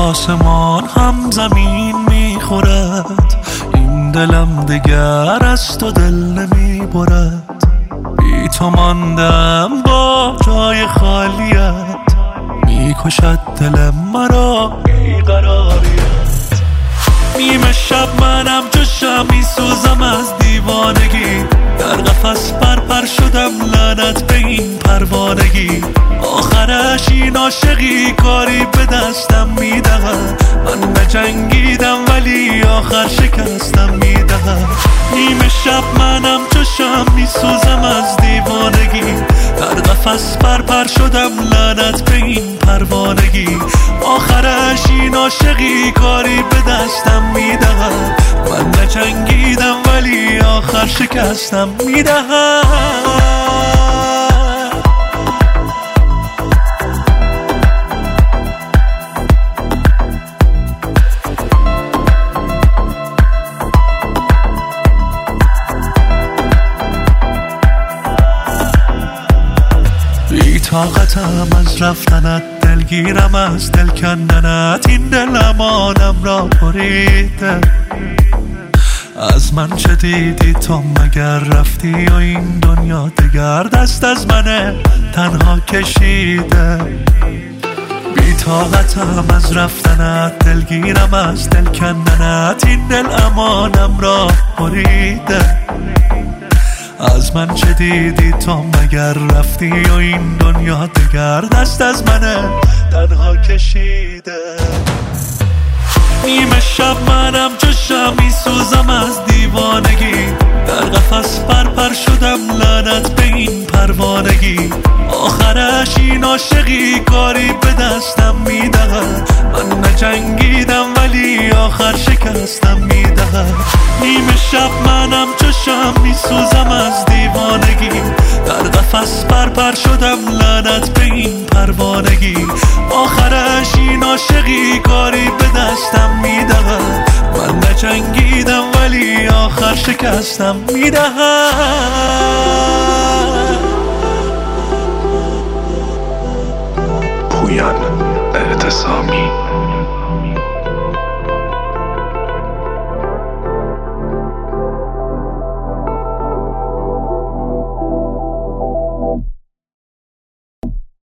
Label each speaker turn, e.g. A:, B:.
A: آسمان هم زمین میخورد، این دلم دگر از تو دل نمیبرد. بی تو ماندم با جای خالیت، میکشد دل مرا بیقراریت. نیمه شب منم جوشم میسوزم از دیوانگی، در قفس پرپر شدم لعنت به این پروانگی. آخرش این عاشقی کاری به دستم میدهد، من نجنگیدم ولی آخر شکستم میدهد. نیمه شب منم جوشم میسوزم از دیوانگی، در قفس پرپر شدم لعنت به این پروانگی. آخرش این عاشقی کاری به دستم میدهد، من نجنگیدم ولی آخر شکستم میدهد. طاقتم از رفتنت، دلگیرم از دل کندنت، این دل امانم را بریده. از من چه دیدی تو مگر رفتی و این دنیا دگر دست از من تنها کشیده. بی طاقتم از رفتنت، دلگیرم از دل کندنت، این دل امانم را بریده. از من چه دیدی تو مگر رفتی و این دنیا دگر دست از من تنها کشیده. نیمه شب منم جوشم میسوزم از دیوانگی، در قفس پرپر شدم لعنت به این پروانگی. آخرش این عاشقی کاری به دستم میدهد، من نجنگیدم ولی آخر شکستم میدهد. نیمه شب منم جوشم میسوزم از دیوانگی، در قفس پرپر شدم لعنت به این پروانگی. آخرش این عاشقی کاری به دستم میدهد، من نجنگیدم ولی آخر شکستم میدهد.